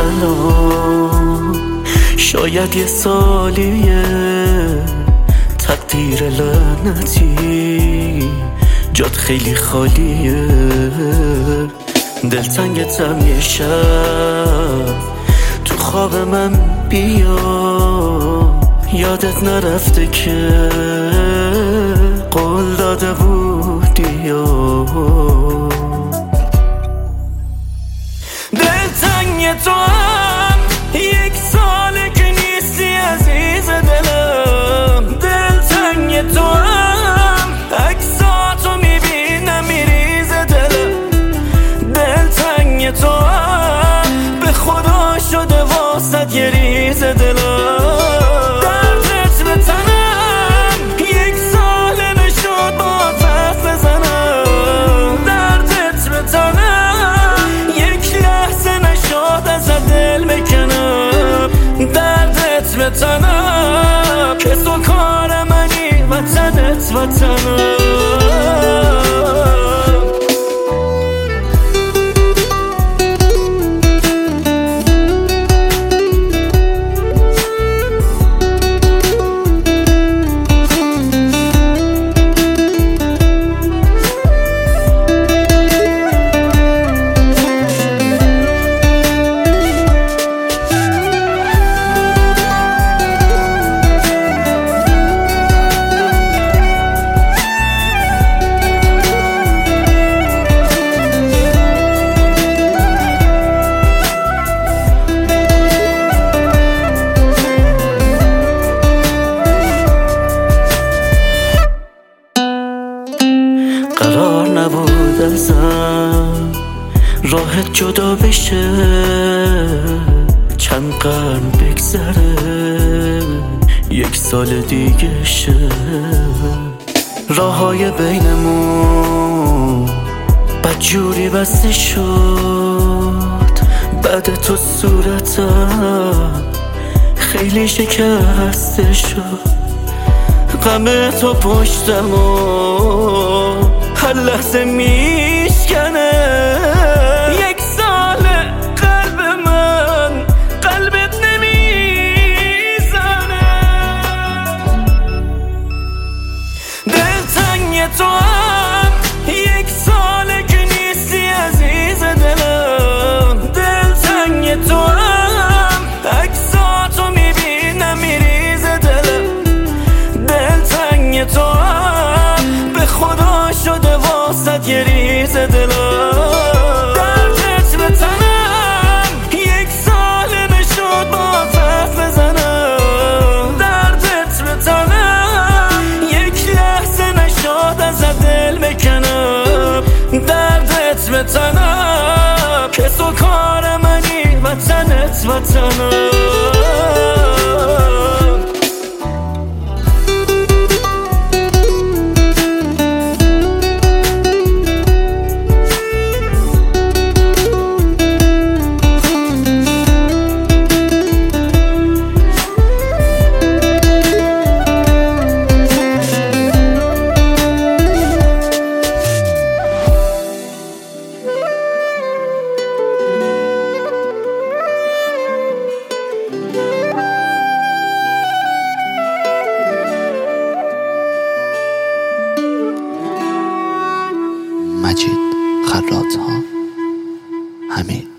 الان شاید یه سالیه تقدیر لعنتی جات خیلی خالیه. دلتنگتم یه شب تو خواب من بیا، یادت نرفته که قول داده بودی. دلتنگ تو هم یک ساله که نیستی عزیز دلم. دلتنگ تو هم عکساتو میبینم میریز دلم. دلتنگ تو هم به خدا شده واسد یه ریز دلم. دردت به تنم یک ساله نشد با حرف بزنم. دردت به تنم یک لحظه نشد از دل بکنم. دردت به تنم که تو کار منی وطنت وطنم. قرار نبود ازم راحت جدا بشه، چند قرن بگذره یک سال دیگه شه. راههای بینمون بدجوری بسته شد، بعد تو صورتم خیلی شکسته شد. غم تو پشتم و هر لحظه میشکنه. یک سال قلب من قلبت نمیزنه. دلتنگ تو هم یک ساله که نیستی عزیز دلم. دلتنگ تو هم عکساتو میبینم میریز دلم. دلتنگ تو هم به خدا شده واسد یه ریز دلم. دردت به تنم یک ساله نشد با حرف بزنم. دردت به تنم یک لحظه نشد از دل بکنم. دردت به تنم که تو کار منی وطنت وطنم. مجید خراط‌ها، حمید.